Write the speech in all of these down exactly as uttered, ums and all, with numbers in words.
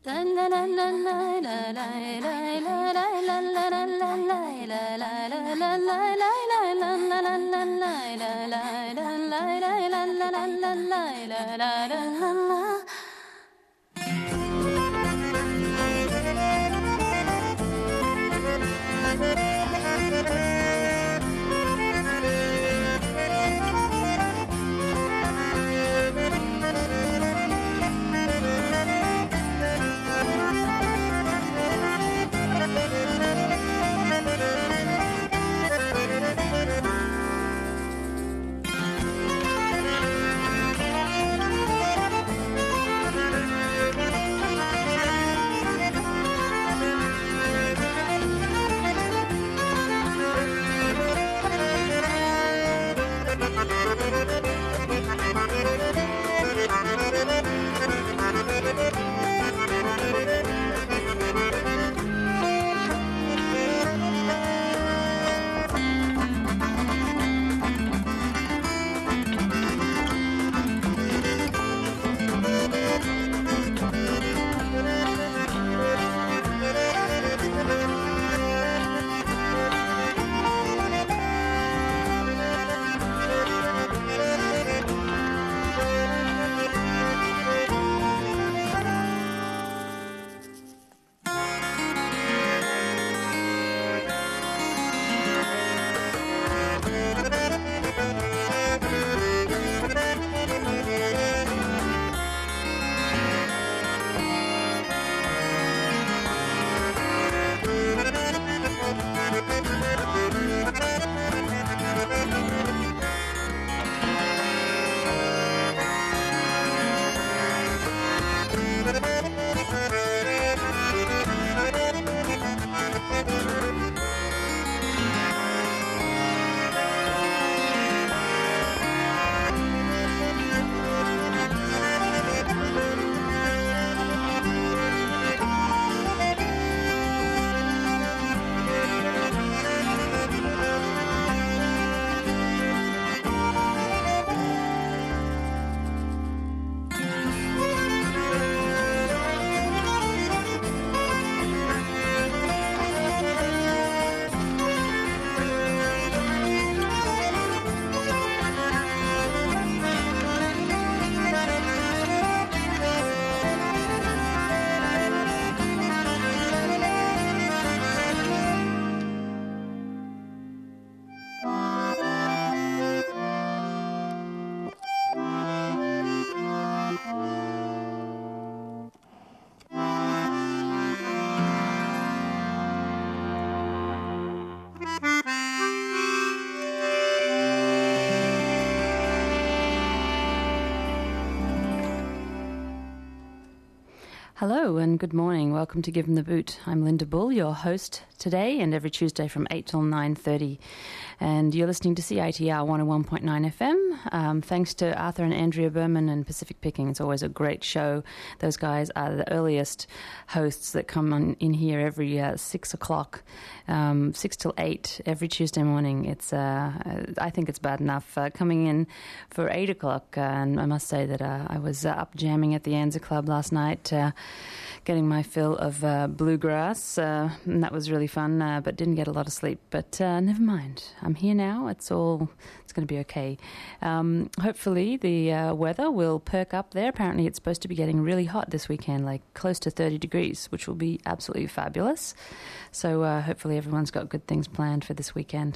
Hello and good morning. Welcome to Give 'em the Boot. I'm Linda Bull, your host today and every Tuesday from eight till nine thirty. And you're listening to C I T R one oh one point nine F M. Um, thanks to Arthur and Andrea Berman and Pacific Picking. It's always a great show. Those guys are the earliest hosts that come on in here every uh, six o'clock, um, six till eight every Tuesday morning. It's uh, I think it's bad enough uh, coming in for eight o'clock. Uh, and I must say that uh, I was uh, up jamming at the Anza Club last night, uh, getting my fill of uh, bluegrass, uh, and that was really fun, uh, but didn't get a lot of sleep. But uh, never mind. I'm here now. It's all, it's going to be okay. Um, hopefully the uh, weather will perk up there. Apparently it's supposed to be getting really hot this weekend, like close to thirty degrees, which will be absolutely fabulous. So uh, hopefully everyone's got good things planned for this weekend.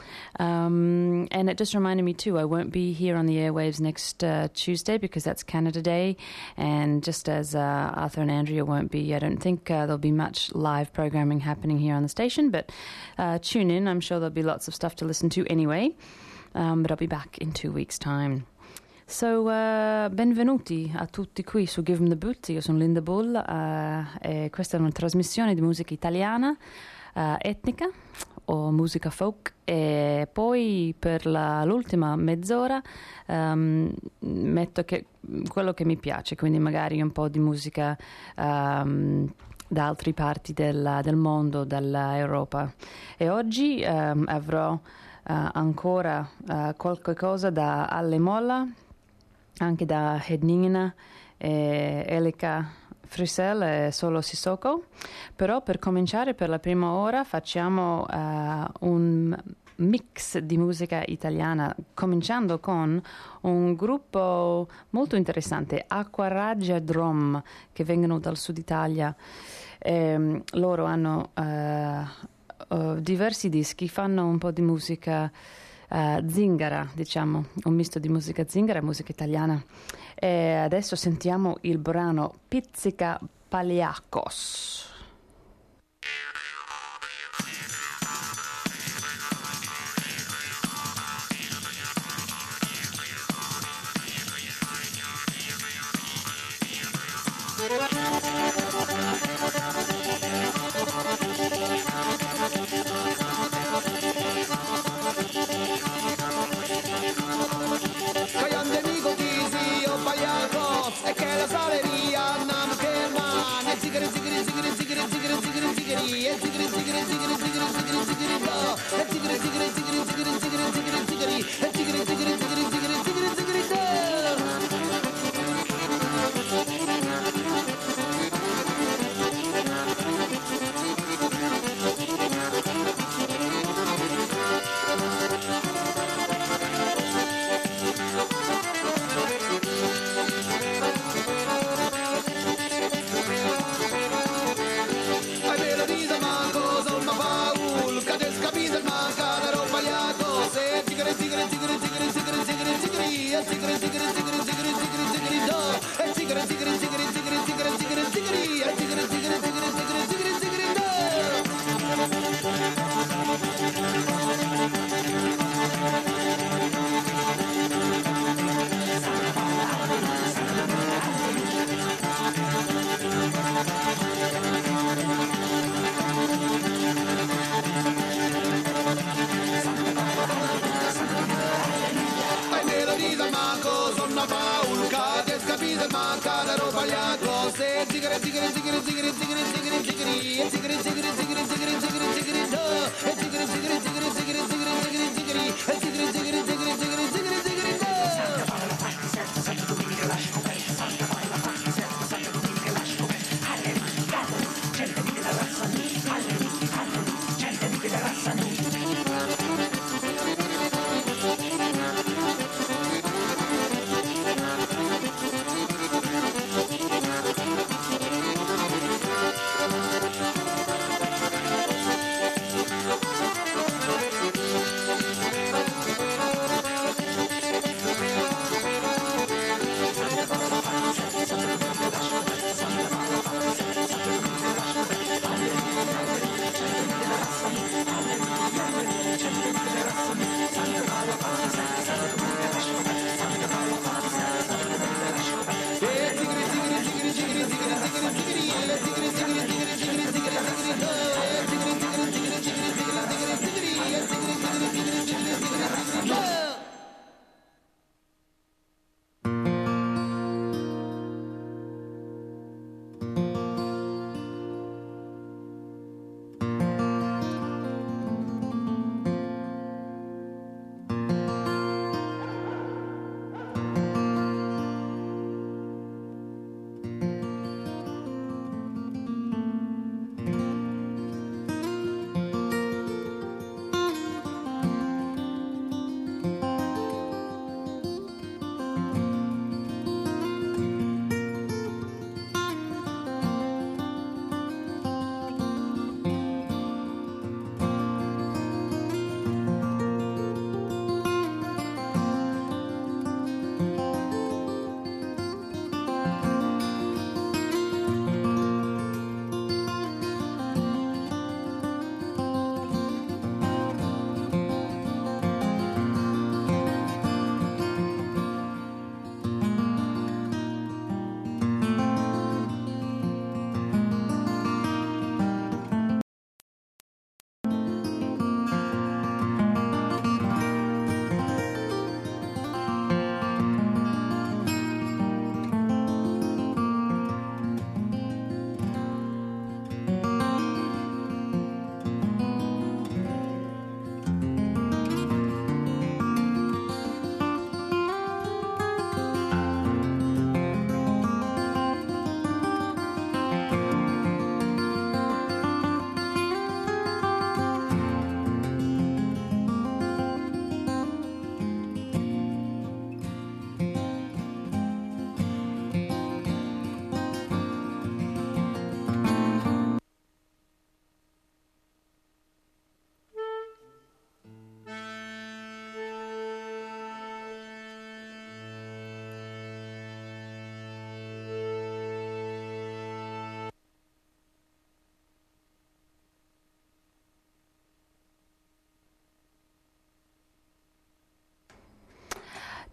Um, and it just reminded me too, I won't be here on the airwaves next uh, Tuesday because that's Canada Day. And just as uh, Arthur and Andrea won't be, I don't think uh, there'll be much live programming happening here on the station, but uh, tune in. I'm sure there'll be lots of stuff to listen to anyway. Um, but I'll be back in two weeks' time. So, uh, benvenuti a tutti qui su Give 'em the Boot. Io sono Linda Bull uh, e questa è una trasmissione di musica italiana, uh, etnica o musica folk, e poi per la, l'ultima mezz'ora um, metto che, quello che mi piace, quindi magari un po' di musica um, da altre parti della, del mondo, dall'Europa. E oggi um, avrò uh, ancora uh, qualche cosa da Alle Molla, anche da Hedningina e Elika Frisell e Solo Sissoko, però per cominciare per la prima ora facciamo uh, un mix di musica italiana, cominciando con un gruppo molto interessante, Acquaraggia Drum, che vengono dal sud Italia. E loro hanno uh, uh, diversi dischi, fanno un po' di musica uh, zingara, diciamo, un misto di musica zingara e musica italiana. E adesso sentiamo il brano Pizzica Paliacos.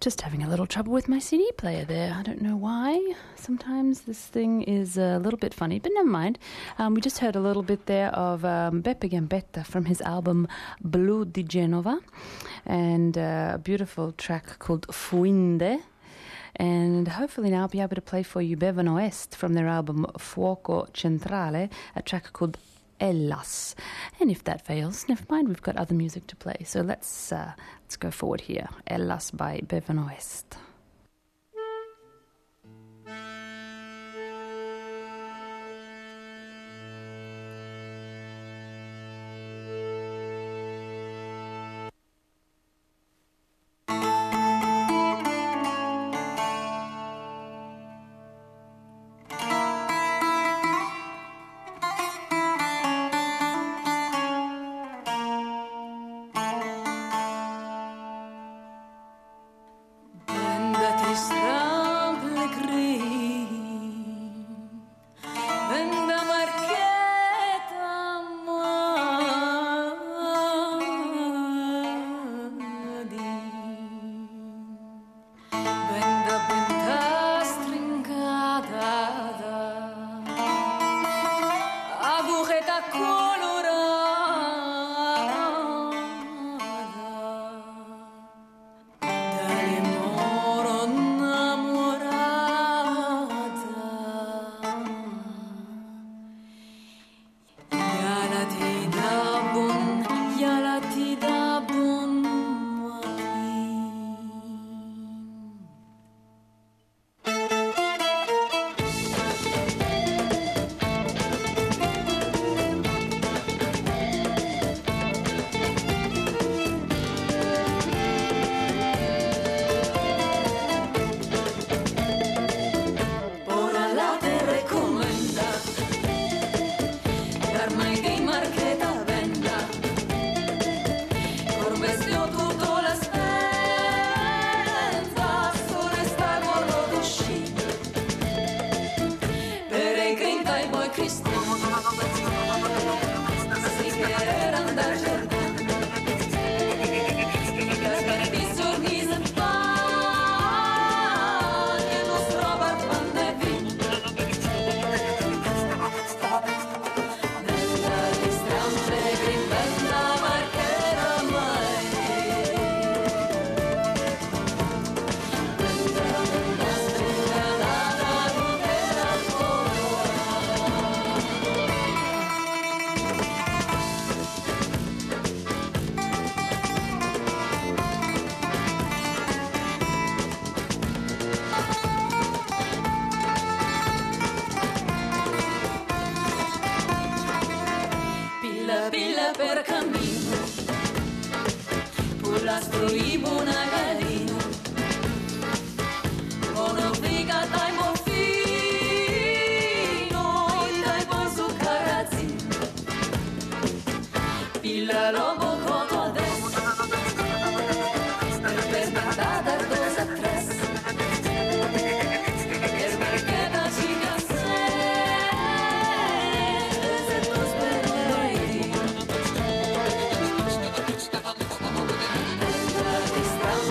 Just having a little trouble with my C D player there. I don't know why. Sometimes this thing is a little bit funny, but never mind. Um, we just heard a little bit there of um, Beppe Gambetta from his album Blu di Genova, and uh, a beautiful track called Fuinde. And hopefully now I'll be able to play for you Bevano Est from their album Fuoco Centrale, a track called Ellas. And if that fails, never mind, we've got other music to play. So let's uh, let's go forward here. Ellas by Bevano Est. Per cammino, pullastro i buona galina, ono figa dai morfino, dai buon su carrazzino, pilla lobo coto adesso, per mandata cosa tres, per perché da cica Stop.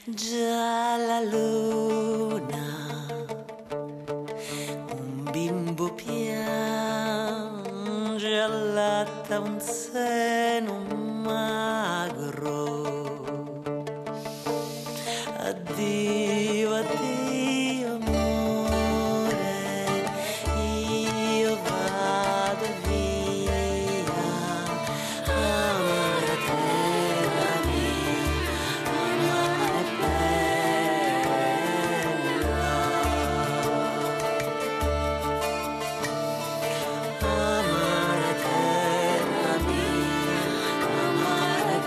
Già la luna, un bimbo piange, allatta un seno magro. Addio, addio amore, io vado via, amare terra mia, amare bella, amare terra mia, amare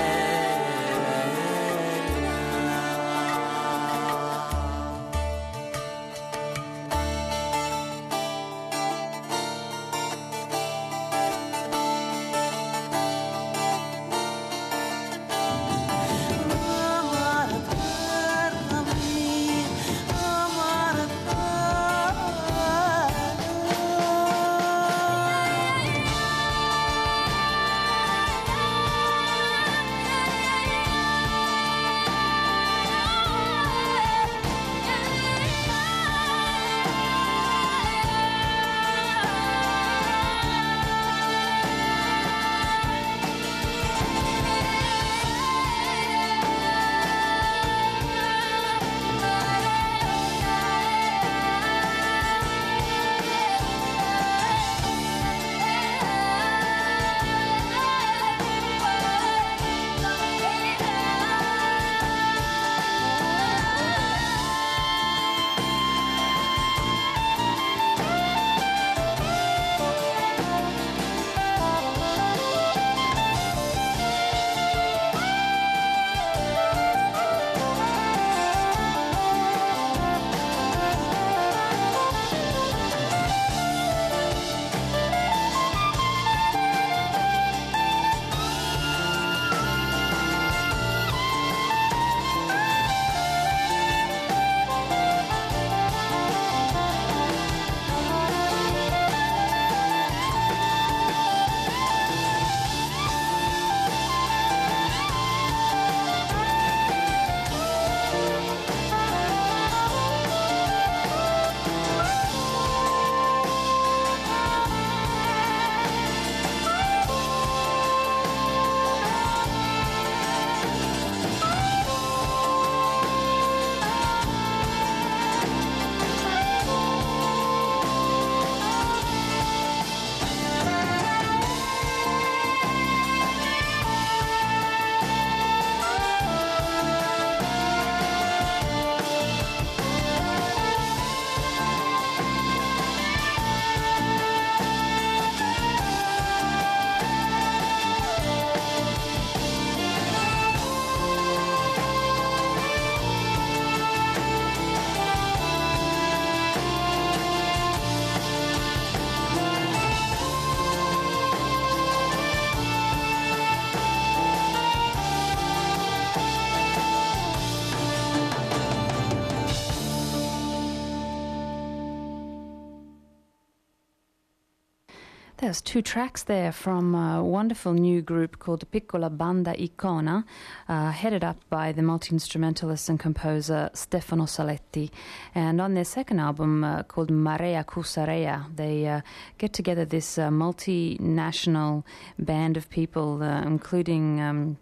There's two tracks there from a wonderful new group called Piccola Banda Icona, uh, headed up by the multi-instrumentalist and composer Stefano Saletti. And on their second album uh, called Marea Cusarea, they uh, get together this uh, multinational band of people, uh, including... Um,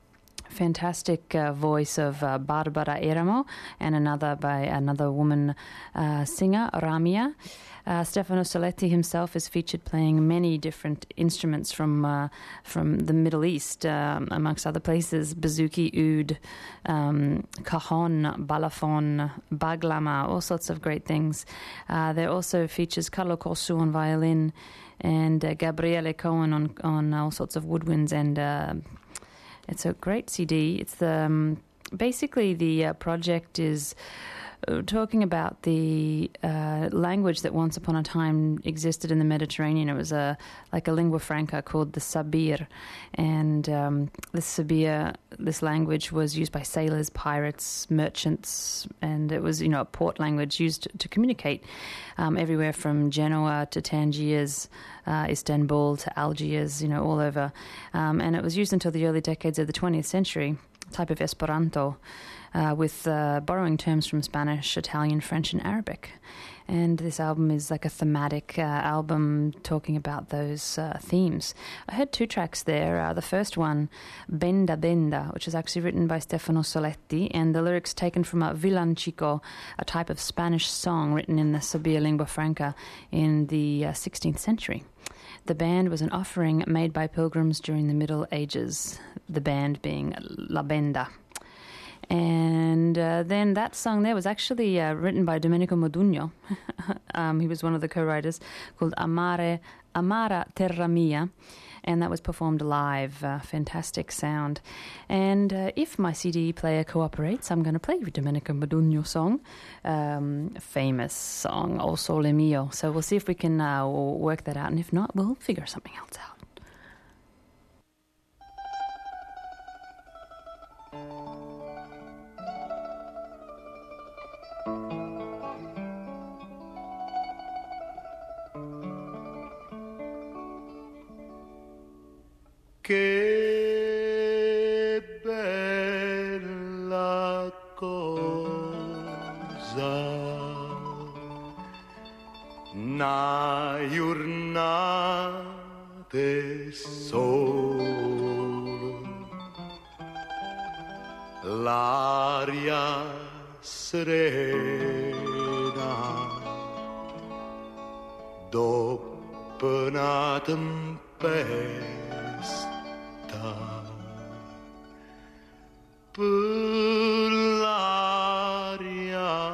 fantastic uh, voice of uh, Barbara Eramo and another by another woman uh, singer, Ramia. Uh, Stefano Saletti himself is featured playing many different instruments from uh, from the Middle East, um, amongst other places, bouzouki, oud, um, cajon, balafon, baglama, all sorts of great things. Uh, there also features Carlo Corsu on violin and uh, Gabriele Cohen on, on all sorts of woodwinds, and uh, it's a great C D. It's the um, basically the uh, project is uh, talking about the uh, language that once upon a time existed in the Mediterranean. It was a like a lingua franca called the Sabir, and um, the Sabir, this language was used by sailors, pirates, merchants, and it was, you know, a port language used to communicate um, everywhere from Genoa to Tangiers, uh, Istanbul to Algiers, you know, all over. Um, and it was used until the early decades of the twentieth century. type of Esperanto, uh, with uh, borrowing terms from Spanish, Italian, French, and Arabic. And this album is like a thematic uh, album talking about those uh, themes. I heard two tracks there. Uh, the first one, Benda Benda, which is actually written by Stefano Soletti, and the lyrics taken from a villancico, a type of Spanish song written in the Sabia lingua franca in the uh, sixteenth century. The band was an offering made by pilgrims during the Middle Ages, the band being La Benda. And uh, then that song there was actually uh, written by Domenico Modugno. um, he was one of the co-writers, called Amare, Amara Terra Mia, and that was performed live. Uh, fantastic sound. And uh, if my C D player cooperates, I'm going to play you Domenico Modugno song, um, famous song, O Sole Mio. So we'll see if we can uh, work that out, and if not, we'll figure something else out. Che bella cosa, una giornata solo, l'aria serena, dopo una tempesta, per l'aria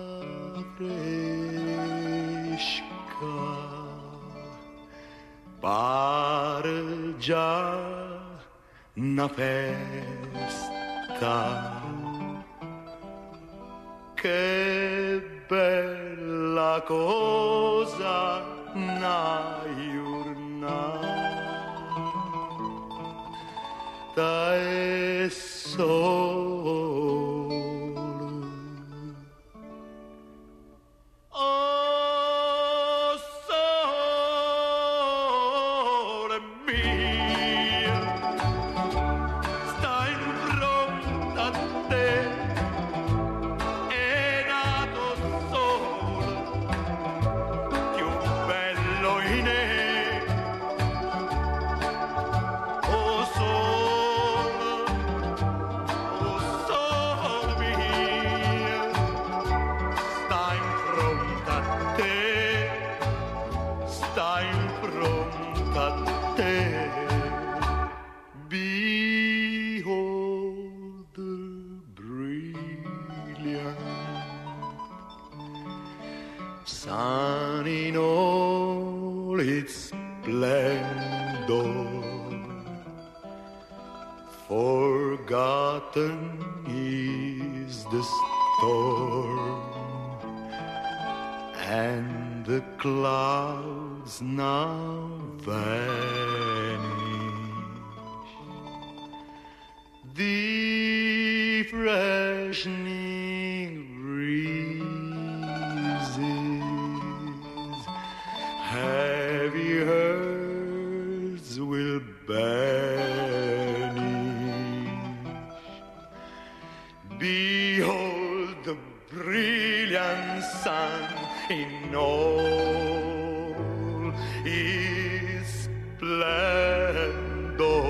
fresca pare già una festa. Che bella cosa una giornata è solo. Oh, sole mia, stai in fronte a te, è nato solo, più bello in è. Oh, sole, oh, sole mia, stai in fronte a te, stai in fronte a te. Behold the brilliant sun in all its splendor. Forgotten is the storm, and the clouds now vanish. The freshening breezes, heavy herds will banish. Behold the brilliant sun in all his splendor.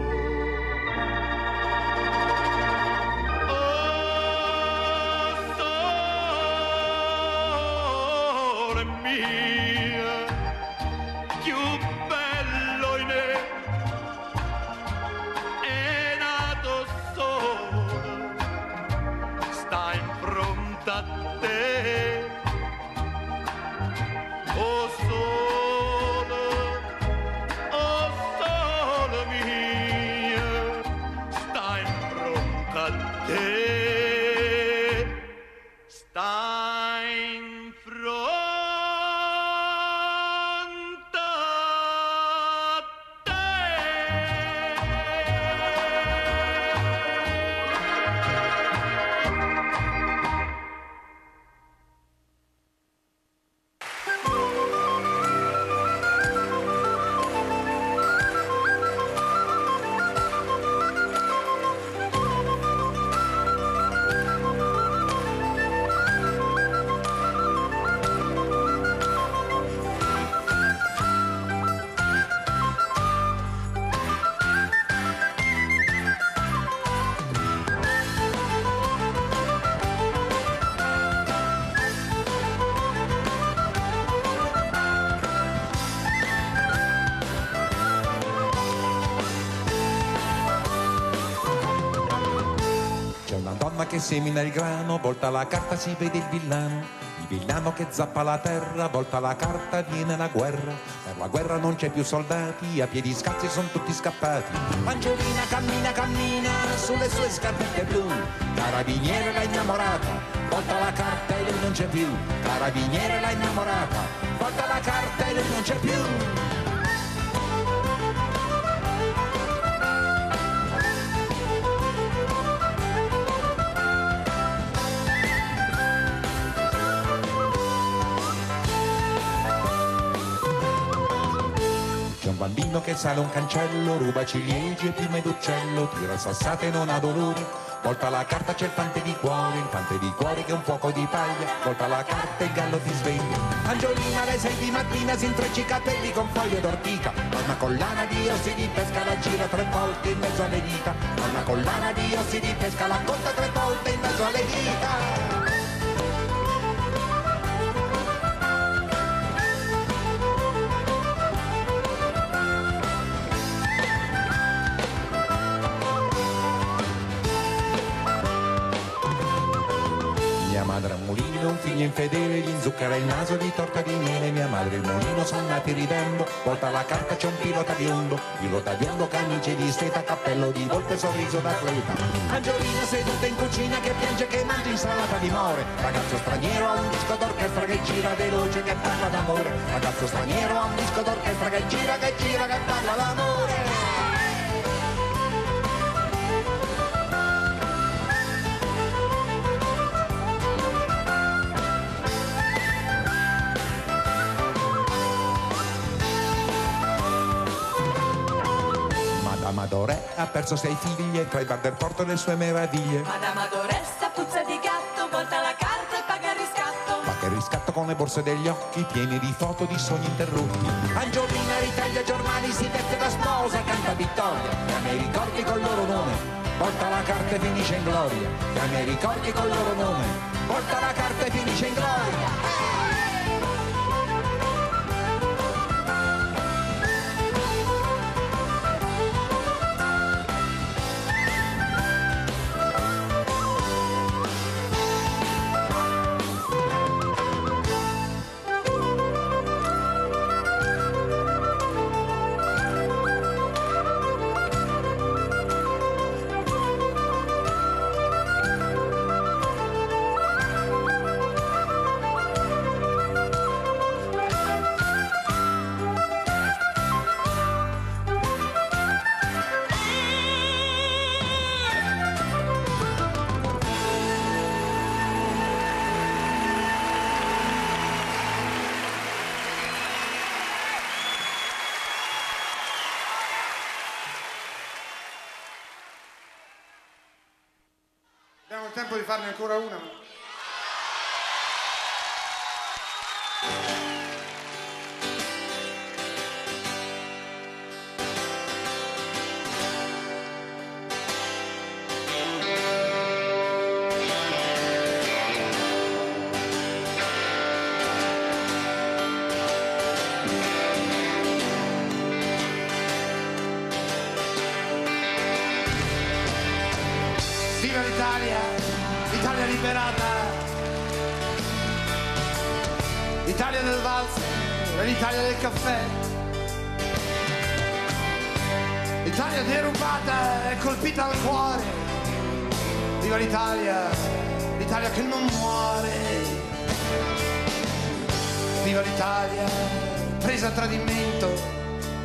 Oh, sole mia, più bello in è, è nato solo, sta in fronte a te. Oh, sole, oh, sole mia, sta in fronte a te, sta in fronte che semina il grano, volta la carta si vede il villano. Il villano che zappa la terra, volta la carta viene la guerra. Per la guerra non c'è più soldati, a piedi scalzi sono tutti scappati. Angiolina cammina, cammina sulle sue scarpette blu. Carabiniere l'ha innamorata, volta la carta e lui non c'è più. Carabiniere l'ha innamorata, volta la carta e lui non c'è più. C'è un bambino che sale un cancello, ruba ciliegie e piume d'uccello, tira sassate e non ha dolore, volta la carta c'è il fante di cuore, il fante di cuore che è un fuoco di paglia, volta la carta e il gallo ti sveglia. Angiolina alle sei di mattina si intreccia i capelli con foglie d'ortica, ha una collana di ossi di pesca, la gira tre volte in mezzo alle dita, ha una collana di ossi di pesca, la conta tre volte in mezzo alle dita. Mia madre ha un mulino, un figlio infedele, gli inzucchera il naso di torta di miele. Mia madre e il mulino sono nati ridendo, volta la carta c'è un pilota biondo, pilota biondo, camicie di seta, cappello di volpe, sorriso d'atleta. Angiolina seduta in cucina che piange che mangia insalata di more. Ragazzo straniero ha un disco d'orchestra che gira veloce che parla d'amore. Ragazzo straniero ha un disco d'orchestra che gira, che gira, che parla d'amore. Madame ha perso sei figlie tra i bar del porto e le sue meraviglie. Madame Adoressa, puzza di gatto, volta la carta e paga il riscatto. Paga il riscatto con le borse degli occhi pieni di foto di sogni interrotti. Angiolina ritaglia giornali, si veste da sposa, canta vittoria, e a me ricordi col loro nome. Volta la carta e finisce in gloria, e a me ricordi col loro nome. Volta la carta e finisce in gloria. Abbiamo il tempo di farne ancora una. Viva l'Italia, l'Italia liberata, l'Italia del valzer, l'Italia del caffè, l'Italia derubata e colpita al cuore. Viva l'Italia, l'Italia che non muore. Viva l'Italia, presa a tradimento.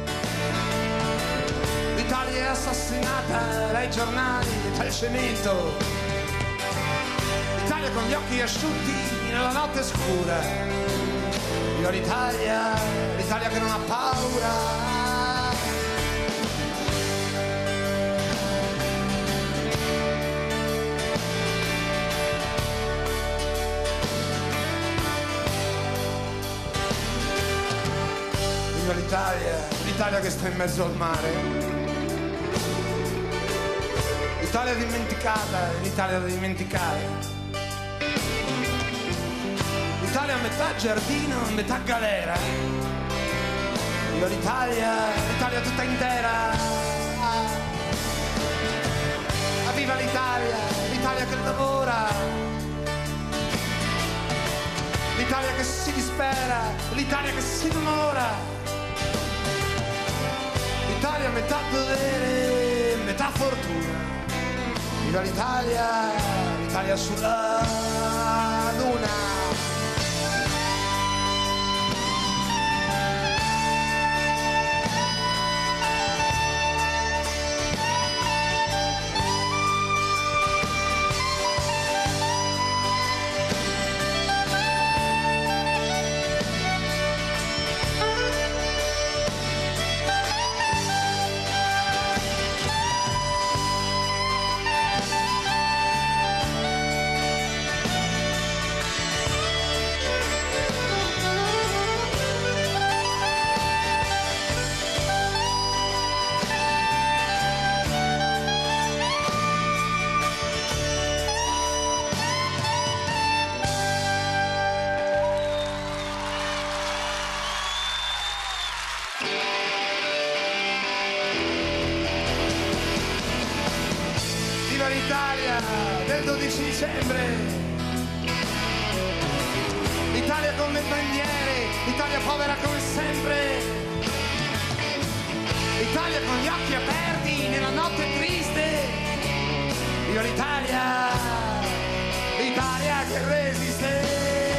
L'Italia è assassinata dai giornali e dal cemento. L'Italia con gli occhi asciutti nella notte scura. Viva l'Italia, l'Italia che non ha paura. Viva l'Italia, l'Italia che sta in mezzo al mare. L'Italia dimenticata, l'Italia da dimenticare. L'Italia a metà giardino, a metà galera. Viva l'Italia, l'Italia tutta intera. Ah, viva l'Italia, l'Italia che lavora. L'Italia che si dispera, l'Italia che si innamora, l'Italia metà dovere, metà fortuna. Viva l'Italia, l'Italia sulla luna. Viva l'Italia del dodici dicembre, l'Italia con le bandiere, l'Italia povera come sempre, l'Italia con gli occhi aperti nella notte triste. Viva l'Italia, l'Italia che resiste.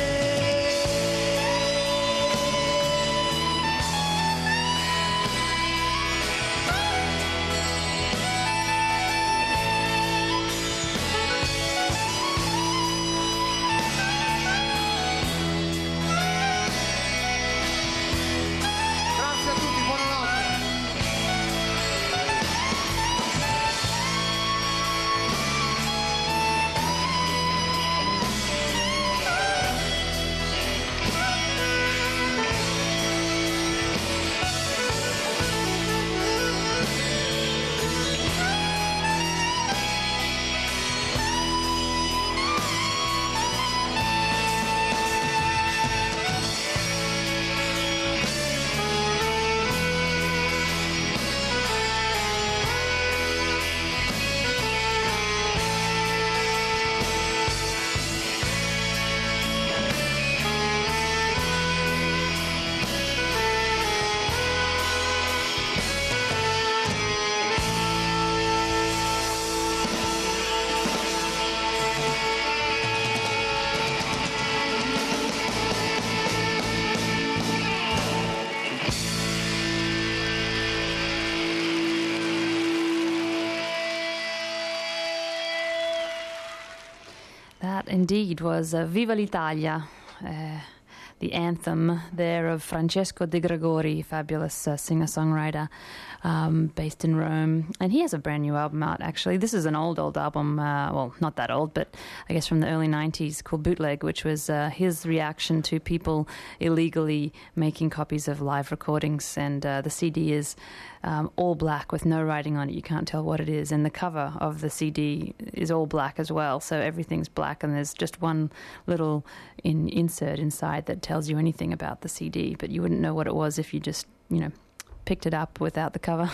That indeed was uh, Viva l'Italia, uh, the anthem there of Francesco De Gregori, fabulous uh, singer-songwriter um, based in Rome. And he has a brand new album out, actually. This is an old, old album, uh, well, not that old, but I guess from the early nineties, called Bootleg, which was uh, his reaction to people illegally making copies of live recordings. And uh, the C D is um, all black with no writing on it. You can't tell what it is. And the cover of the C D is all black as well, so everything's black, and there's just one little in, insert inside that tells you anything about the C D, but you wouldn't know what it was if you just, you know, picked it up without the cover.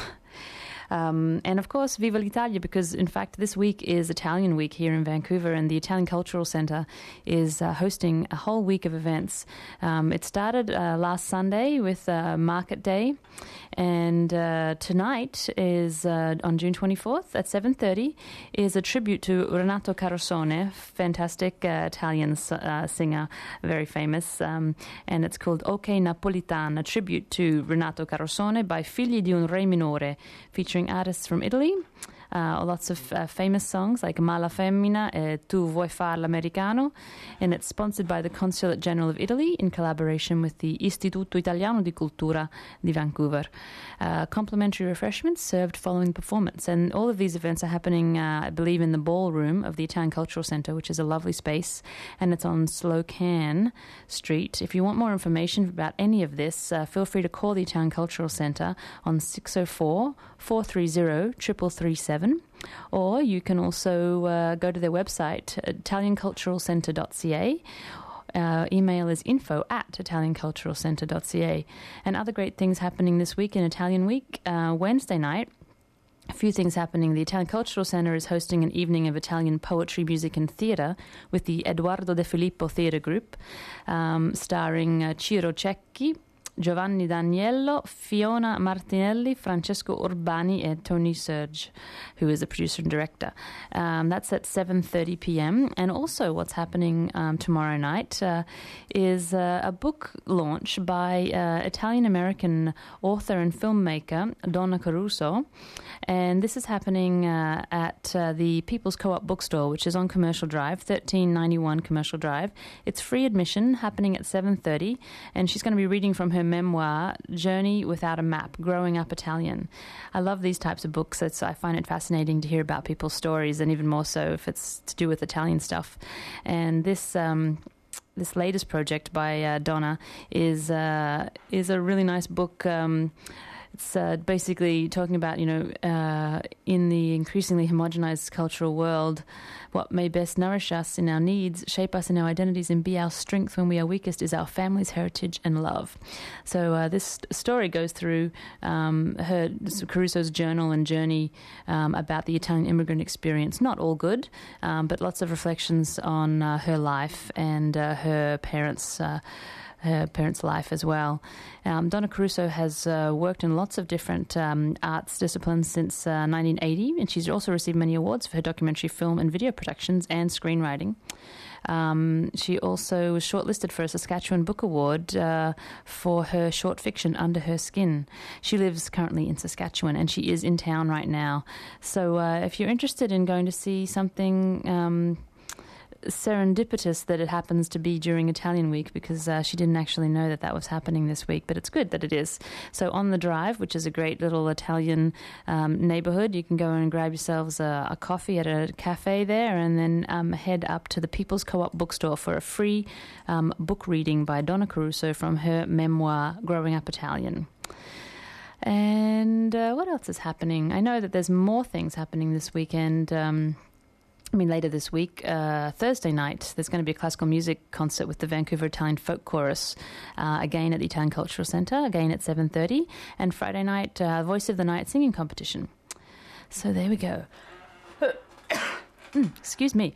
Um, and of course, Viva l'Italia, because in fact this week is Italian Week here in Vancouver, and the Italian Cultural Centre is uh, hosting a whole week of events. Um, it started uh, last Sunday with uh, Market Day, and uh, tonight is uh, on June twenty-fourth at seven thirty is a tribute to Renato Carosone, fantastic uh, Italian uh, singer, very famous, um, and it's called Ok Napolitan, a tribute to Renato Carosone by Figli di un Re Minore, featuring artists from Italy. Uh, lots of uh, famous songs like Mala Femmina e Tu vuoi farla americano, and it's sponsored by the Consulate General of Italy in collaboration with the Istituto Italiano di Cultura di Vancouver. Uh, complimentary refreshments served following the performance, and all of these events are happening, uh, I believe, in the ballroom of the Italian Cultural Centre, which is a lovely space, and it's on Slocan Street. If you want more information about any of this, uh, feel free to call the Italian Cultural Centre on six oh four, four three zero, three three three seven. Or you can also uh, go to their website, italian cultural centre dot c a. Uh, email is info at italian cultural centre dot c a. And other great things happening this week in Italian Week. Uh, Wednesday night, a few things happening. The Italian Cultural Centre is hosting an evening of Italian poetry, music and theatre with the Edoardo De Filippo Theatre Group, um, starring uh, Ciro Cecchi, Giovanni Daniello, Fiona Martinelli, Francesco Urbani and Tony Serge, who is the producer and director. Um, that's at seven thirty p.m. And also what's happening um, tomorrow night uh, is uh, a book launch by uh, Italian-American author and filmmaker Donna Caruso. And this is happening uh, at uh, the People's Co-op Bookstore, which is on Commercial Drive, thirteen ninety-one Commercial Drive. It's free admission, happening at seven thirty, and she's going to be reading from her memoir, Journey Without a Map, Growing Up Italian. I love these types of books. It's, I find it fascinating to hear about people's stories, and even more so if it's to do with Italian stuff. And this... Um, This latest project by uh, Donna is uh, is a really nice book. Um, it's uh, basically talking about, you know, uh, in the increasingly homogenized cultural world, what may best nourish us in our needs, shape us in our identities, and be our strength when we are weakest is our family's heritage and love. So uh, this story goes through um, her Caruso's journal and journey um, about the Italian immigrant experience. Not all good, um, but lots of reflections on uh, her life and uh, her parents' uh, her parents' life as well. Um, Donna Caruso has uh, worked in lots of different um, arts disciplines since uh, nineteen eighty, and she's also received many awards for her documentary film and video productions and screenwriting. Um, she also was shortlisted for a Saskatchewan Book Award uh, for her short fiction, Under Her Skin. She lives currently in Saskatchewan, and she is in town right now. So uh, if you're interested in going to see something... Um, serendipitous that it happens to be during Italian Week, because uh, she didn't actually know that that was happening this week, but it's good that it is. So on the Drive, which is a great little Italian um, neighborhood, you can go and grab yourselves a, a coffee at a cafe there, and then um, head up to the People's Co-op Bookstore for a free um, book reading by Donna Caruso from her memoir, Growing Up Italian. And uh, what else is happening? I know that there's more things happening this weekend. Um, I mean, later this week, uh, Thursday night, there's going to be a classical music concert with the Vancouver Italian Folk Chorus, uh, again at the Italian Cultural Centre, again at seven thirty, and Friday night, uh, Voice of the Night singing competition. So there we go. mm, excuse me.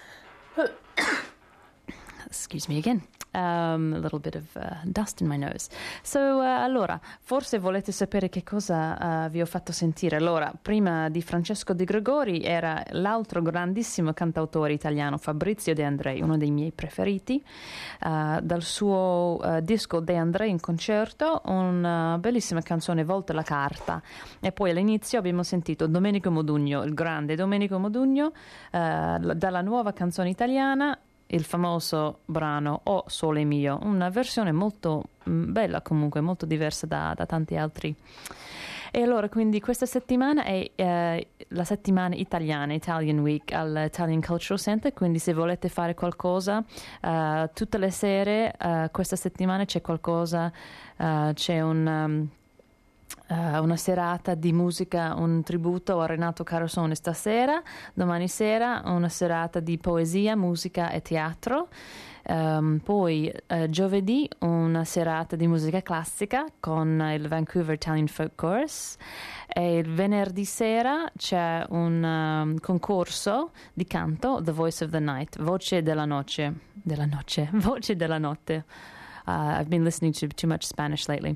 Excuse me again. Um, a little bit of uh, dust in my nose. So, uh, allora, forse volete sapere che cosa uh, vi ho fatto sentire. Allora, prima di Francesco De Gregori era l'altro grandissimo cantautore italiano Fabrizio De André, uno dei miei preferiti, uh, dal suo uh, disco De André in concerto, una bellissima canzone Volta la carta. E poi all'inizio abbiamo sentito Domenico Modugno, il grande Domenico Modugno, uh, dalla nuova canzone italiana, il famoso brano O Sole Mio, una versione molto mh, bella comunque, molto diversa da, da tanti altri. E allora quindi questa settimana è eh, la settimana italiana, Italian Week all'Italian Cultural Center, quindi se volete fare qualcosa uh, tutte le sere, uh, questa settimana c'è qualcosa, uh, c'è un... Um, Uh, una serata di musica, un tributo a Renato Carosone stasera, domani sera una serata di poesia, musica e teatro, um, poi uh, giovedì una serata di musica classica con il Vancouver Italian Folk Chorus, e il venerdì sera c'è un um, concorso di canto, The Voice of the Night, Voce della Noce, della noce, Voce della Notte. Uh, I've been listening to too much Spanish lately.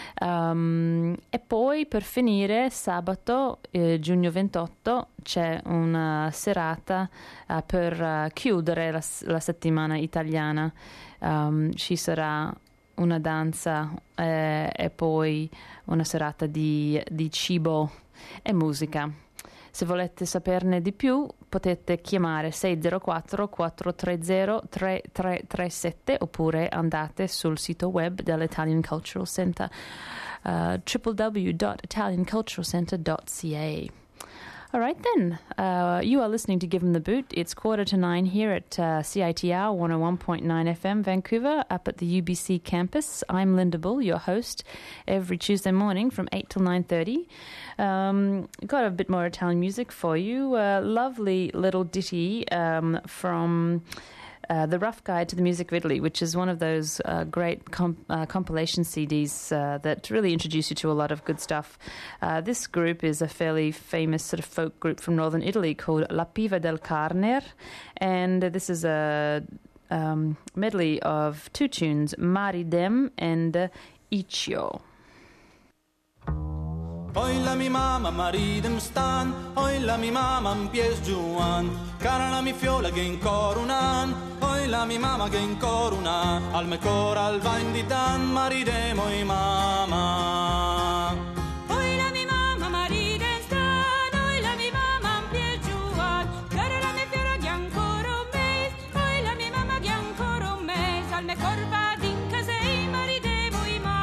Um, e poi per finire, sabato, eh, giugno ventotto, c'è una serata uh, per uh, chiudere la, la settimana italiana. Um, ci sarà una danza eh, e poi una serata di, di cibo e musica. Se volete saperne di più, potete chiamare sei zero quattro quattro tre zero tre tre tre sette oppure andate sul sito web dell'Italian Cultural Center, uh, w w w dot italian cultural center dot c a. All right, then. Uh, you are listening to Give 'em the Boot. It's quarter to nine here at uh, C I T R one oh one point nine F M Vancouver, up at the U B C campus. I'm Linda Bull, your host, every Tuesday morning from eight till nine thirty. Um, got a bit more Italian music for you. A lovely little ditty um, from uh, The Rough Guide to the Music of Italy, which is one of those uh, great comp- uh, compilation C Ds uh, that really introduce you to a lot of good stuff. Uh, this group is a fairly famous sort of folk group from northern Italy called La Piva del Carner, and this is a um, medley of two tunes, Maridem and uh, Iccio. Oi la mi mama maridem stan, oi la mi mama in pies giuan, cara la mi fiola che in corunan, oi la mi mama che in coruna, al me cor al va inditan, maridem oi mama. Oi la mi mama mariden stan, oi la mi mama in pies giuan, cara la mi fiola che ancora un mes, oi la mi mama che ancora un mes, al me cor va din casei, maridem oi mama.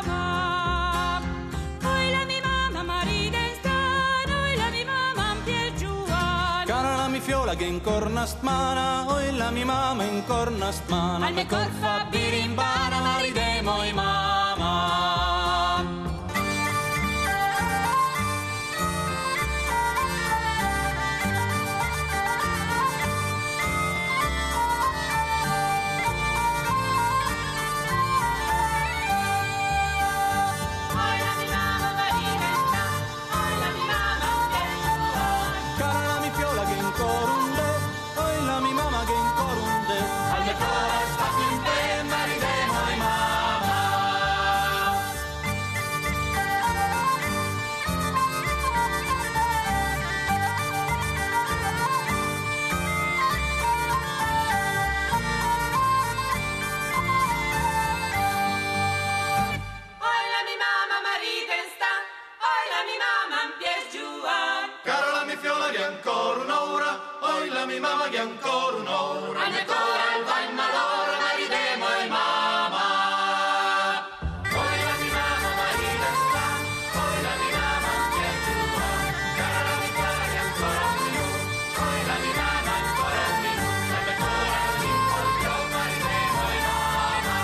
Fiola che in cornast mana, oi la mi mama in cornast mana, al me cor fa birimbana, maridemo i mama. Mi mamma che ancora un'ora, ancora al va in malora, maridemo e mamma. Poi la mi mamma marida sta, poi la mi mamma che è giù, cara la mi cara che ancora un minuto, poi la mi mamma ancora un minuto, e ancora l'incontro, maridemo e mamma.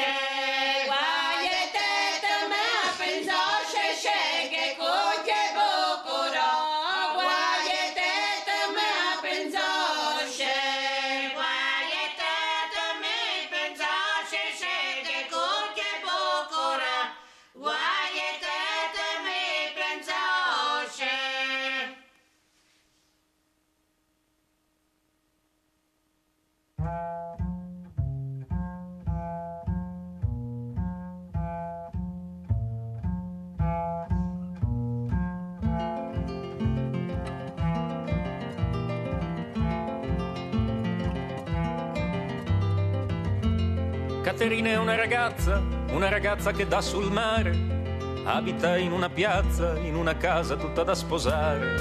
Caterina è una ragazza, una ragazza che dà sul mare, abita in una piazza, in una casa tutta da sposare.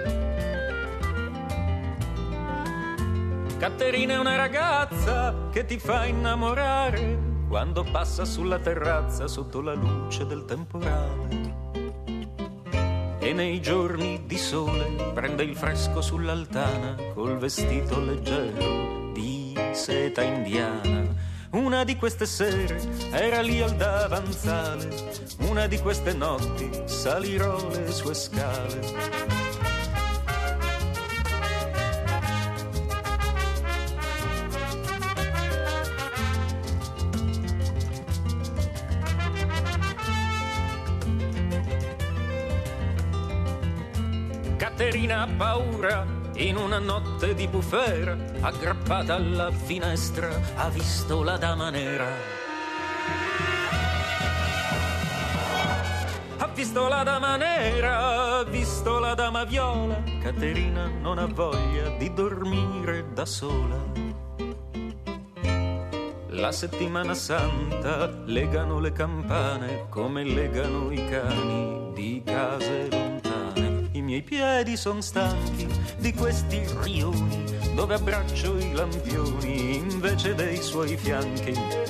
Caterina è una ragazza che ti fa innamorare quando passa sulla terrazza sotto la luce del temporale. E nei giorni di sole prende il fresco sull'altana col vestito leggero di seta indiana. Una di queste sere era lì al davanzale, una di queste notti salirò le sue scale. Caterina ha paura. In una notte di bufera, aggrappata alla finestra, ha visto la dama nera. Ha visto la dama nera, ha visto la dama viola. Caterina non ha voglia di dormire da sola. La settimana santa legano le campane come legano i cani di case lontane. I miei piedi son stanchi di questi rioni dove abbraccio i lampioni invece dei suoi fianchi.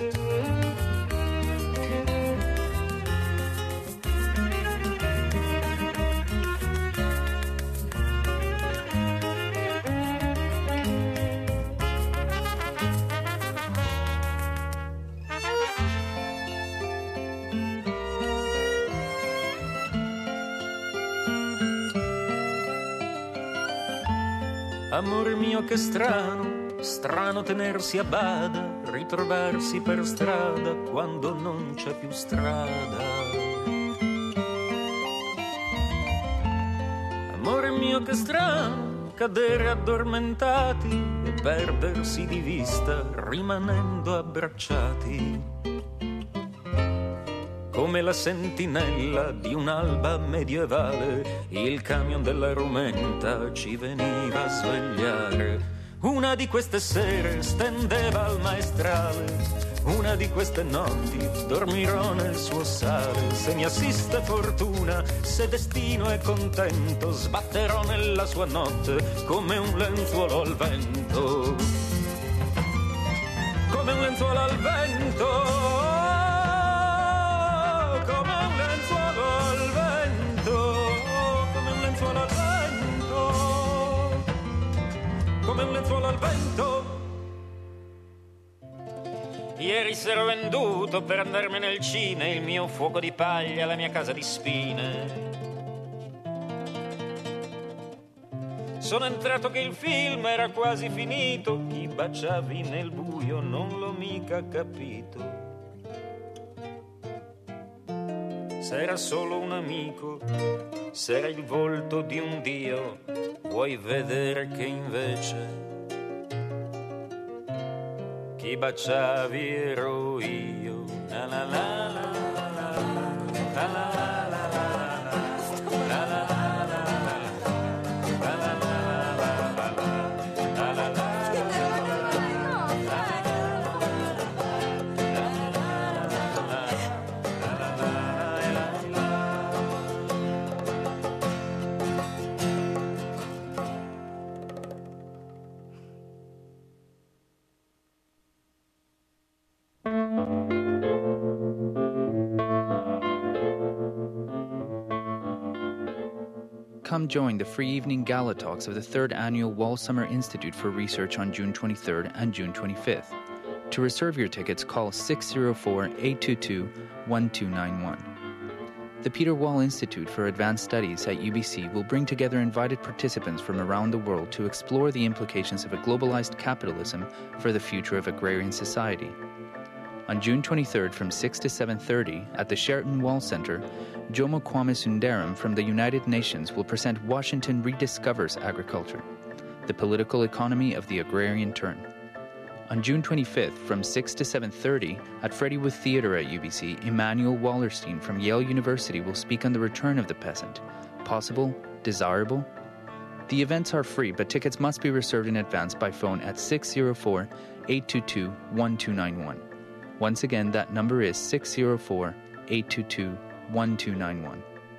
Amore mio che strano, strano tenersi a bada, ritrovarsi per strada quando non c'è più strada. Amore mio che strano, cadere addormentati e perdersi di vista rimanendo abbracciati. Come la sentinella di un'alba medievale, il camion della rumenta ci veniva a svegliare. Una di queste sere stendeva al maestrale, una di queste notti dormirò nel suo sale. Se mi assiste fortuna, se destino è contento, sbatterò nella sua notte come un lenzuolo al vento. Come un lenzuolo al vento. Come un lenzuolo al vento. Ieri sera venduto per andarmene al cine il mio fuoco di paglia, la mia casa di spine. Sono entrato che il film era quasi finito, chi baciavi nel buio non l'ho mica capito. Se era solo un amico, se era il volto di un dio, puoi vedere che invece chi baciavi ero io. La la la la la la la la la la. Come join the free evening gala talks of the third annual Wall Summer Institute for Research on June twenty-third and June twenty-fifth. To reserve your tickets, call six zero four, eight two two, one two nine one. The Peter Wall Institute for Advanced Studies at U B C will bring together invited participants from around the world to explore the implications of a globalized capitalism for the future of agrarian society. On June twenty-third from six to seven thirty at the Sheraton Wall Center, Jomo Kwame Sundaram from the United Nations will present Washington Rediscovers Agriculture, the political economy of the agrarian turn. On June twenty-fifth, from six to seven thirty, at Freddie Wood Theatre at U B C, Emmanuel Wallerstein from Yale University will speak on the return of the peasant. Possible? Desirable? The events are free, but tickets must be reserved in advance by phone at six zero four, eight two two, one two nine one. Once again, that number is six zero four, eight two two, one two nine one.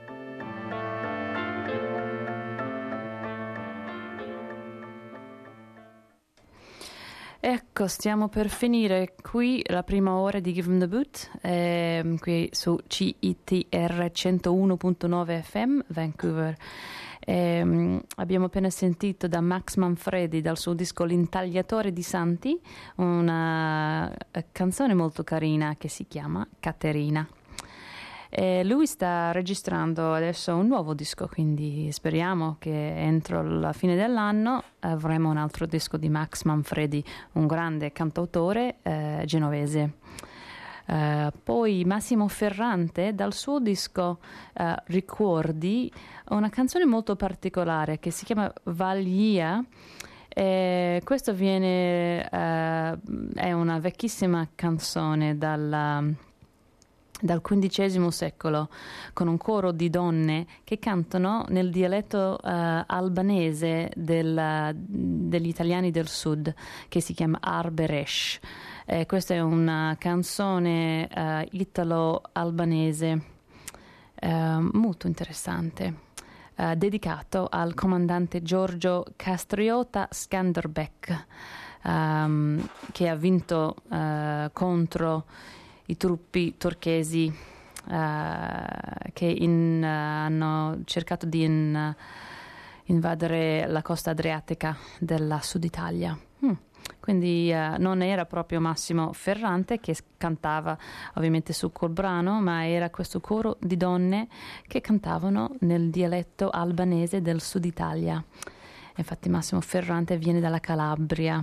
Ecco, stiamo per finire qui la prima ora di Give 'em the Boot, ehm, qui su C I T R centouno virgola nove F M, Vancouver. Ehm, abbiamo appena sentito da Max Manfredi dal suo disco L'intagliatore di Santi, una canzone molto carina che si chiama Caterina. E lui sta registrando adesso un nuovo disco, quindi speriamo che entro la fine dell'anno avremo un altro disco di Max Manfredi, un grande cantautore eh, genovese. Uh, poi Massimo Ferrante dal suo disco uh, Ricordi, una canzone molto particolare che si chiama Vaglia. E questo viene uh, è una vecchissima canzone dalla dal quindicesimo secolo, con un coro di donne che cantano nel dialetto uh, albanese del, degli italiani del sud, che si chiama Arberesh. Eh, questa è una canzone uh, italo-albanese uh, molto interessante, uh, dedicato al comandante Giorgio Castriota Skanderbeg, um, che ha vinto uh, contro i truppi turchesi uh, che in, uh, hanno cercato di in, uh, invadere la costa adriatica della Sud Italia. Mm. Quindi uh, non era proprio Massimo Ferrante che cantava ovviamente su quel brano, ma era questo coro di donne che cantavano nel dialetto albanese del Sud Italia. Infatti Massimo Ferrante viene dalla Calabria.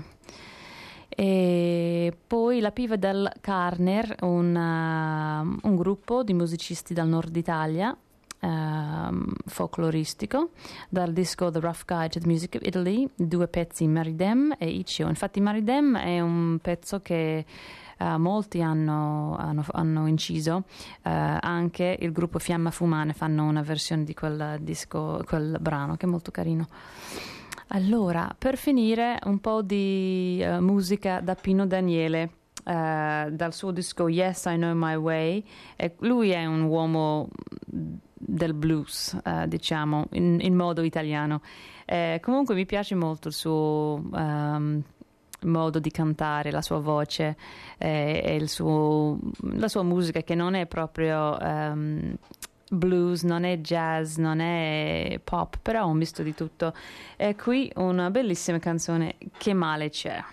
E poi la Piva del Carner, un, uh, un gruppo di musicisti dal nord Italia, uh, folcloristico, dal disco The Rough Guide to the Music of Italy, due pezzi, Maridem e Icio. Infatti Maridem è un pezzo che uh, molti hanno, hanno, hanno inciso, uh, anche il gruppo Fiamma Fumane fanno una versione di quel disco, quel brano che è molto carino. Allora, per finire, un po' di uh, musica da Pino Daniele, uh, dal suo disco Yes, I Know My Way. E lui è un uomo del blues, uh, diciamo, in, in modo italiano. Eh, comunque mi piace molto il suo um, modo di cantare, la sua voce eh, e il suo, la sua musica, che non è proprio... Um, blues, non è jazz, non è pop, però un misto di tutto. E qui una bellissima canzone, Che male c'è.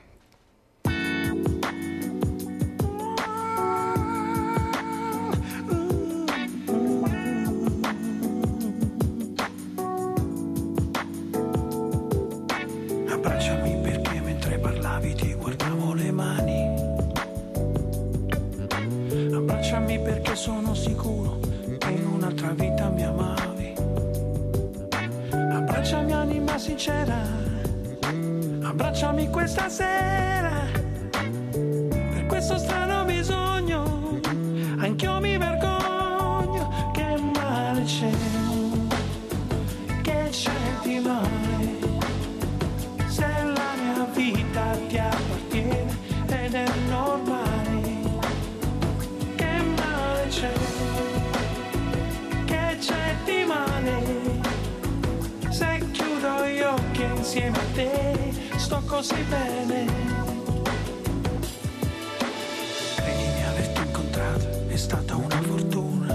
Abbracciami perché mentre parlavi ti guardavo le mani. Abbracciami perché sono sicuro in un'altra vita mi amavi. Abbracciami anima sincera, abbracciami questa sera. Per questo strano bisogno, anch'io mi vergogno. Che male c'è, che c'è di male, se la mia vita ti appartiene ed è normale. Che male c'è, c'è di male, se chiudo gli occhi insieme a te sto così bene. Credimi, averti incontrato è stata una fortuna,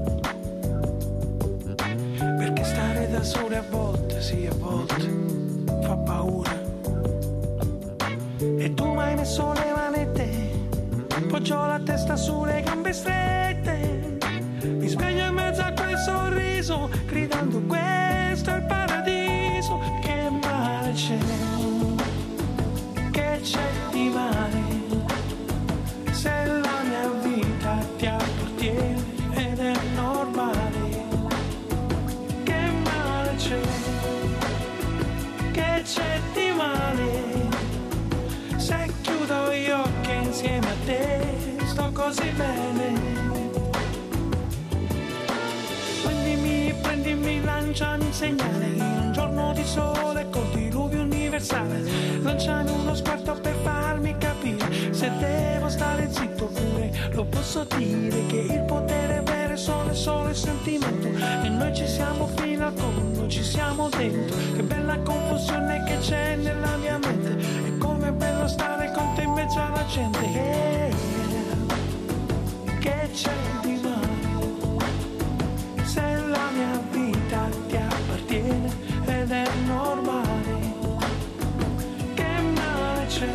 perché stare da sole a volte, sì a volte, fa paura. E tu mi hai messo le manette sulle gambe strette, mi sveglio in mezzo a quel sorriso, gridando questo è il paradiso. Che male c'è, che c'è di male, se la mia vita ti appartiene ed è normale. Che male c'è, che c'è di male, se chiudo gli occhi insieme a te sto così bene. Prendimi, prendimi, lanciami un segnale, un giorno di sole col diluvio universale. Lanciami uno sguardo per farmi capire, se devo stare zitto pure lo posso dire, che il potere vero è solo, solo il sentimento, e noi ci siamo fino al collo, ci siamo dentro. Che bella confusione che c'è nella mia mente, è come bello stare con te in mezzo alla gente. Hey, che c'è di male, se la mia vita ti appartiene ed è normale. Che male c'è,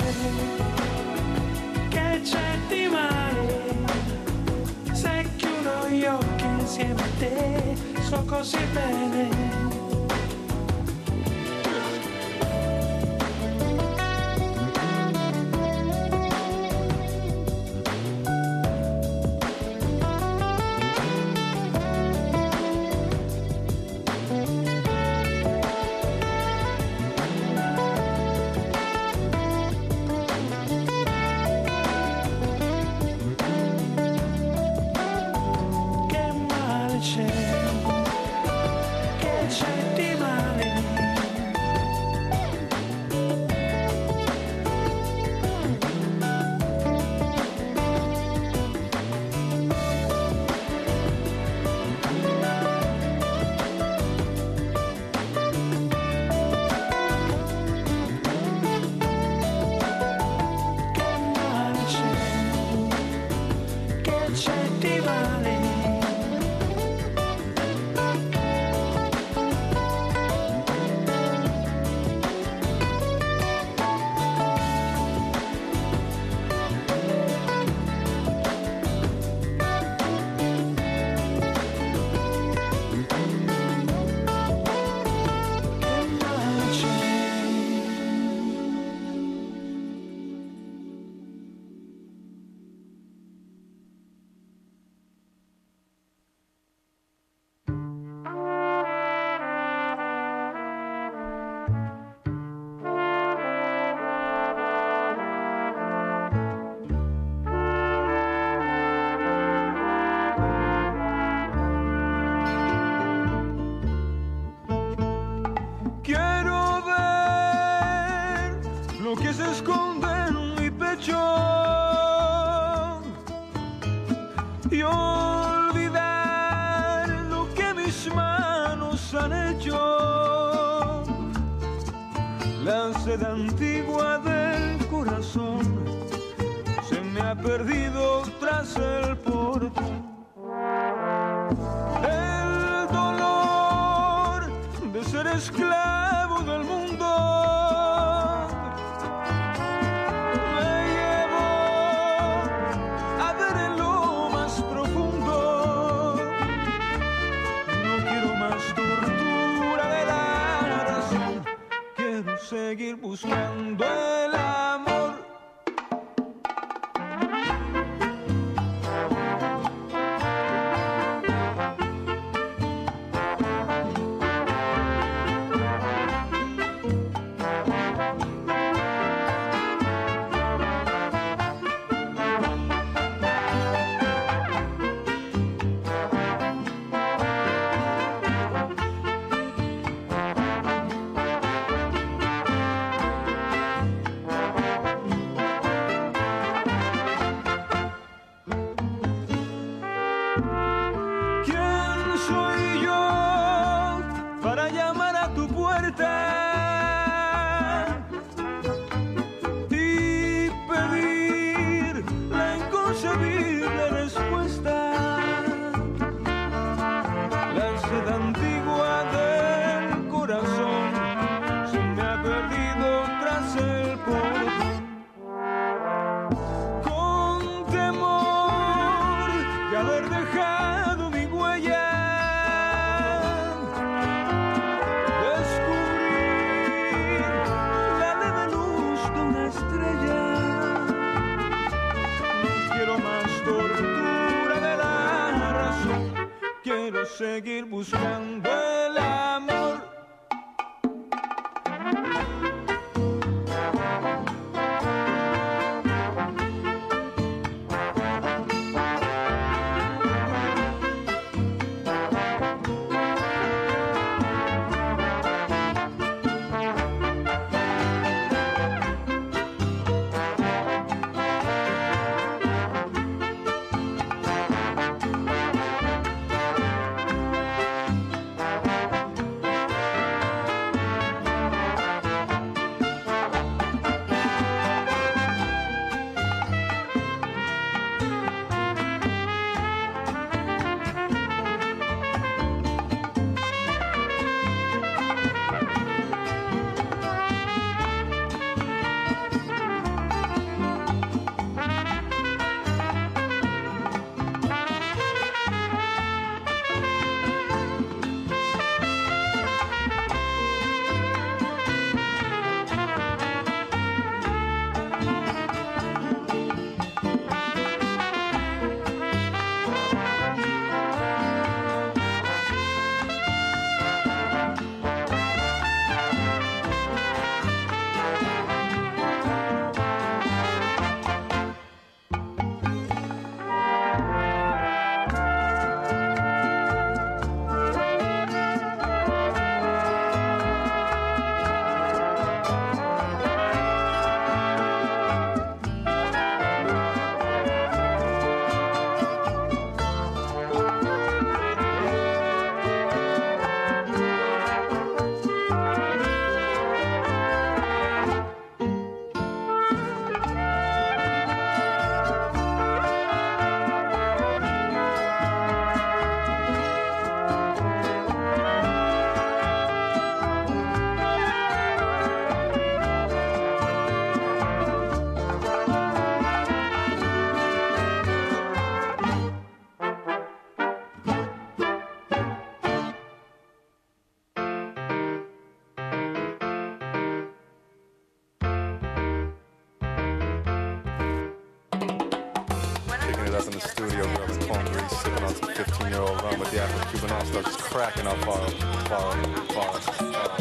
che c'è di male, se chiudo gli occhi insieme a te sto così bene. Antigua del corazón se me ha perdido tras el portón. El dolor de ser esclavo del mundo me llevó a ver en lo más profundo. No quiero más tortura de la razón, quiero seguir buscando el amor. Con temor haber dejado mi huella. Descubrir la leve luz de una estrella. No quiero más tortura de la razón. Quiero seguir buscando el amor. Up in the studio, rubbing corn grease, sipping on some fifteen-year-old rum with the Afro-Cuban all-stars, just cracking up far, far, far, far.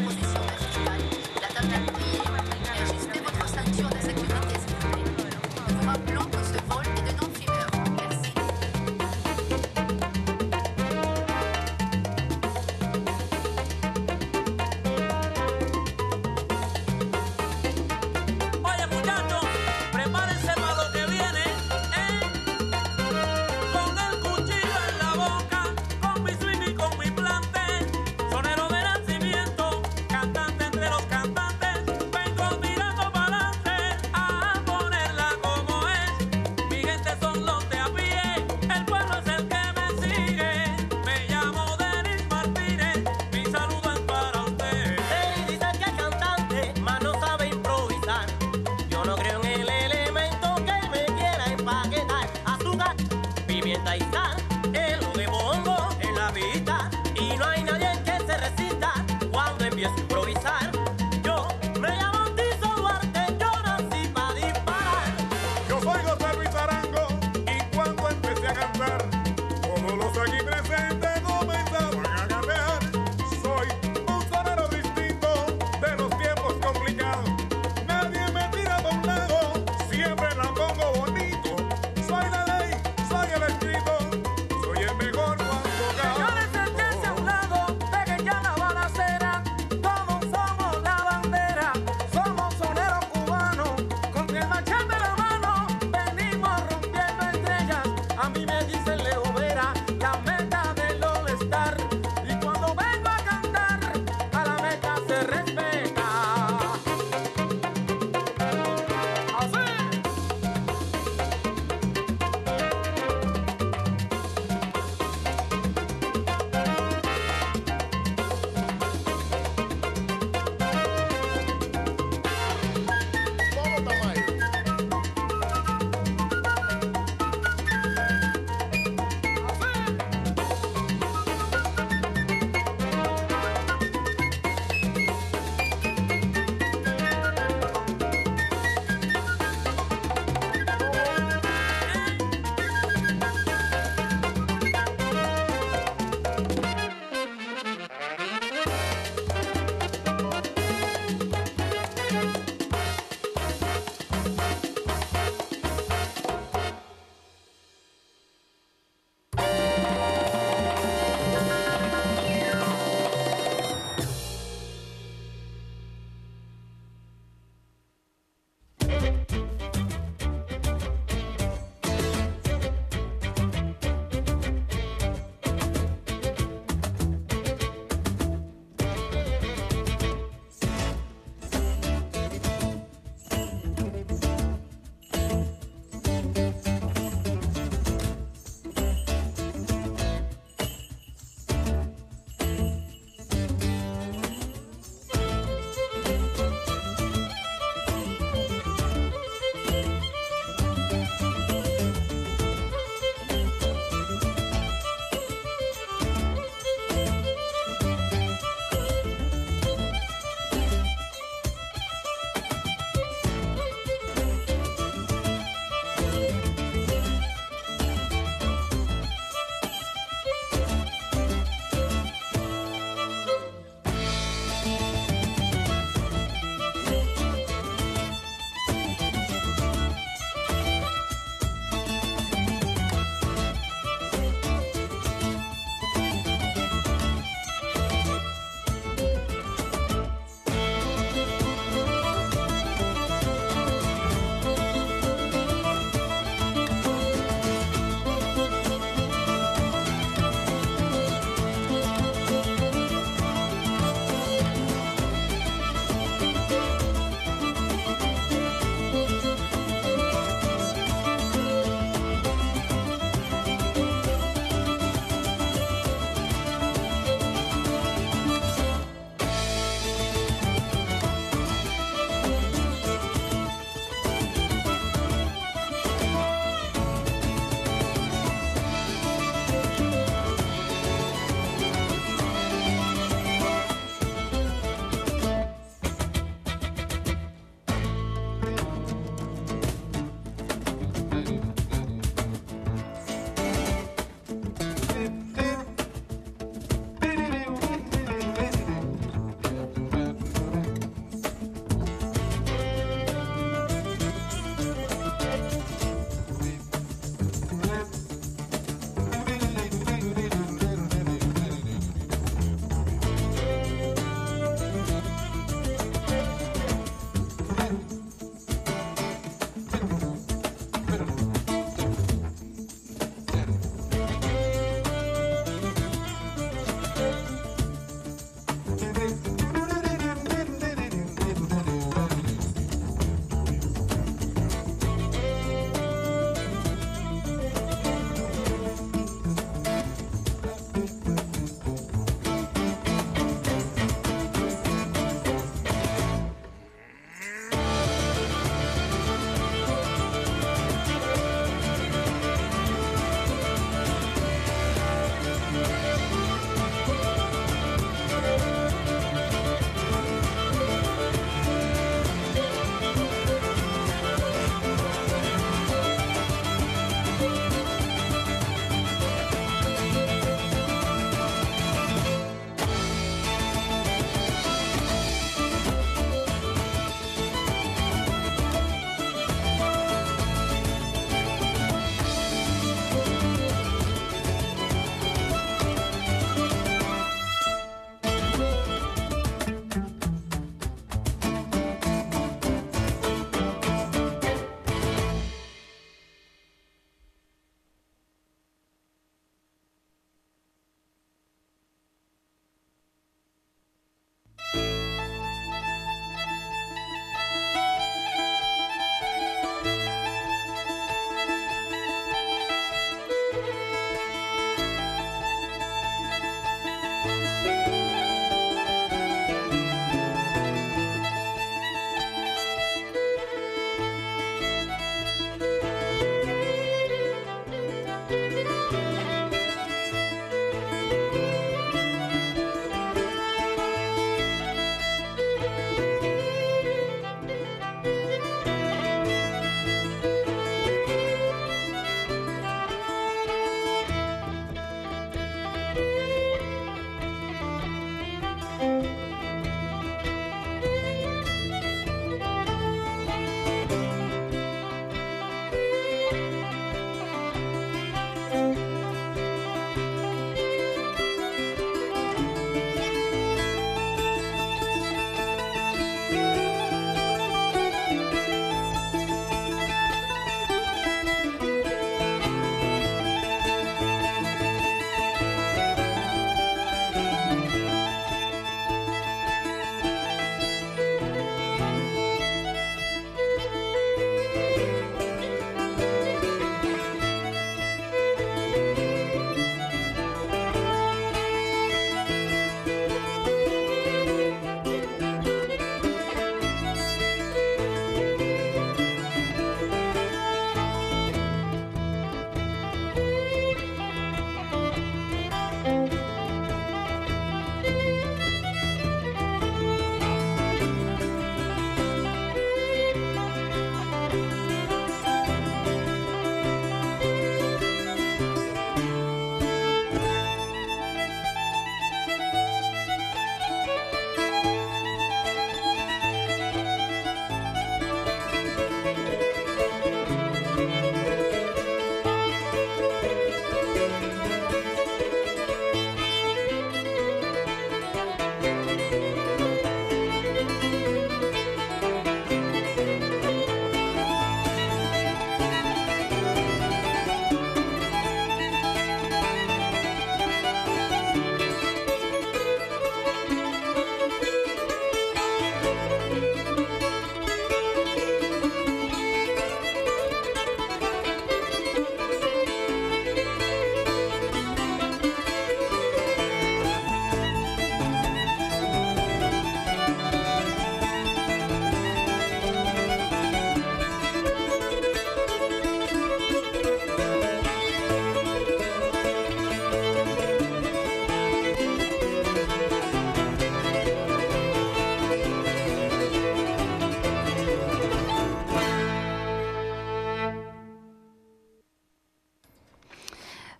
A mí me dicen Leo Vera, la meta de los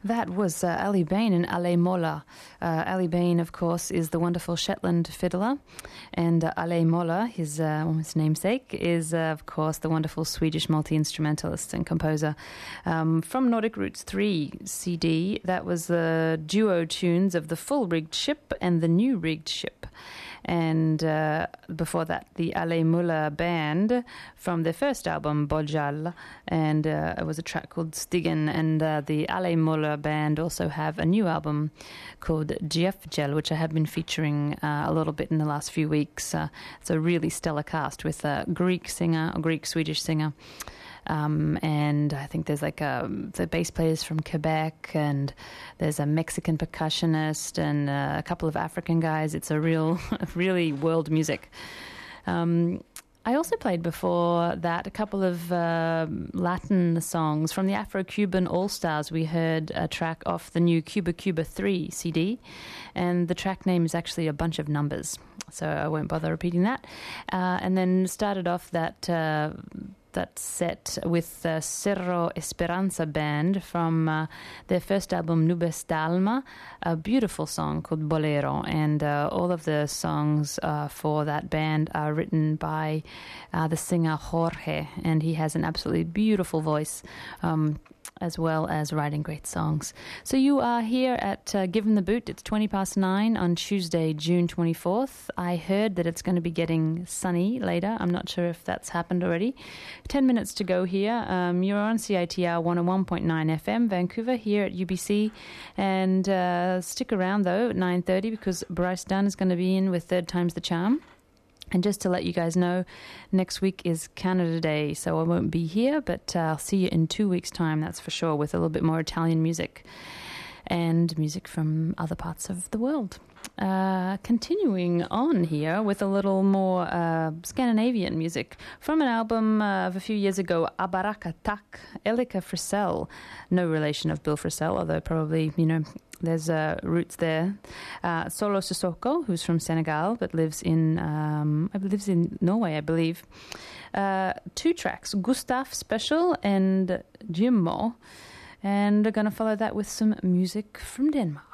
That was uh, Ali Bain and Ale Molla. Uh, Ali Bain, of course, is the wonderful Shetland fiddler, and uh, Ale Molla, his, uh, his namesake, is, uh, of course, the wonderful Swedish multi-instrumentalist and composer. Um, from Nordic Roots three C D, that was the duo tunes of The Full Rigged Ship and The New Rigged Ship. And uh, before that, the Ale Molla Band from their first album, Bojal, and uh, it was a track called Stigen. And uh, the Ale Molla Band also have a new album called Djefjel, which I have been featuring uh, a little bit in the last few weeks. Uh, it's a really stellar cast with a Greek singer, a Greek-Swedish singer. Um, and I think there's like a, the bass players from Quebec, and there's a Mexican percussionist and uh, a couple of African guys. It's a real, really world music. Um, I also played before that a couple of uh, Latin songs from the Afro-Cuban All-Stars. We heard a track off the new Cuba Cuba three C D, and the track name is actually a bunch of numbers, so I won't bother repeating that. Uh, and then started off that... Uh, that set with the Cerro Esperanza Band from uh, their first album, Nubes d'Alma, a beautiful song called Bolero. And uh, all of the songs uh, for that band are written by uh, the singer Jorge, and he has an absolutely beautiful voice, um, as well as writing great songs. So you are here at uh, Give 'em the Boot. It's twenty past nine on Tuesday, June twenty-fourth. I heard that it's going to be getting sunny later. I'm not sure if that's happened already. Ten minutes to go here. Um, you're on C I T R one oh one point nine F M, Vancouver, here at U B C. And uh, stick around, though, at nine thirty, because Bryce Dunn is going to be in with Third Time's the Charm. And just to let you guys know, next week is Canada Day, so I won't be here, but uh, I'll see you in two weeks' time, that's for sure, with a little bit more Italian music and music from other parts of the world. Uh, continuing on here with a little more uh, Scandinavian music from an album uh, of a few years ago, Abaraka Tak, Elika Frisell, no relation of Bill Frisell, although probably, you know, there's uh, roots there. Uh, Solo Sissoko, who's from Senegal but lives in um, lives in Norway, I believe. Uh, two tracks, Gustav Special and Jimmo, and we're going to follow that with some music from Denmark.